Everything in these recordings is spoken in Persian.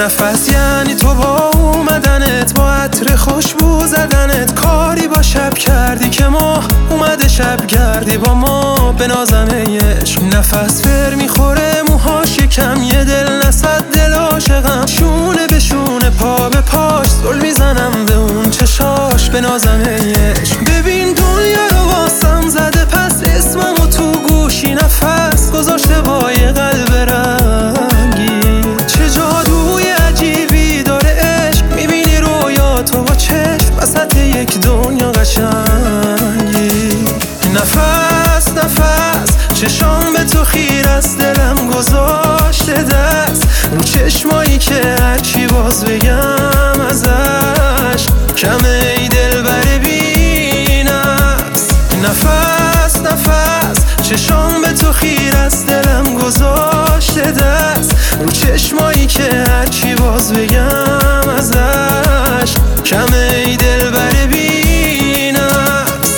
نفس یعنی تو با اومدنت، با عطر خوشبو زدنت، کاری با شب کردی که ماه اومده شب گردی با ما به نازنه عشق. نفس فر میخوره موهاش یکم، یه دل نصد دل عاشقم، شونه به شونه پا به پاش زل میزنم به اون چشاش به نازنه عشق. ببین دنیا رو واسم زده پس اسممو تو گوشی نفس گذاشته با یه قلب رنگی. چه جادوی عجیبی داره عشق، میبینی رویاتو با چشم وسط یک دنیا قشنگی. نفس نفس چشام به تو خیر است، دلم گذاشته دست رو چشمایی که هرچی باز بگم ازش کمه ای دلبر بی نفس. نفس نفس چشام به تو خیر است، دلم گذاشته دست رو چشمایی که هرچی باز بگم ازش کمه ای دلبر بی نفس.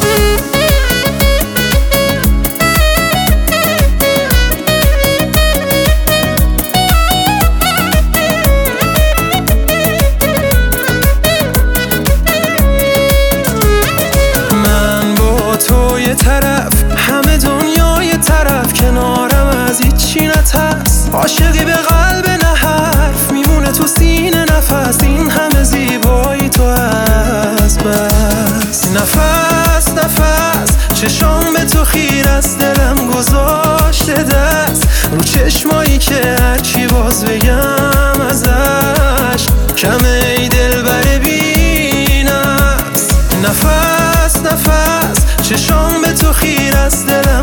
من با تو یه طرف همه دنیا یه طرف، کنارم از هیچی نترس، عاشقی به قلب نه حرف میمونه تو سینه نفس، این همه زیبایی تو هست بس. نفس نفس چشام به تو خیر است، دلم گذاشته دست رو چشمایی که هرچی باز بگم ازش کمه ای دلبر بی نفس. نفس نفس چشام به تو خیر است، دلم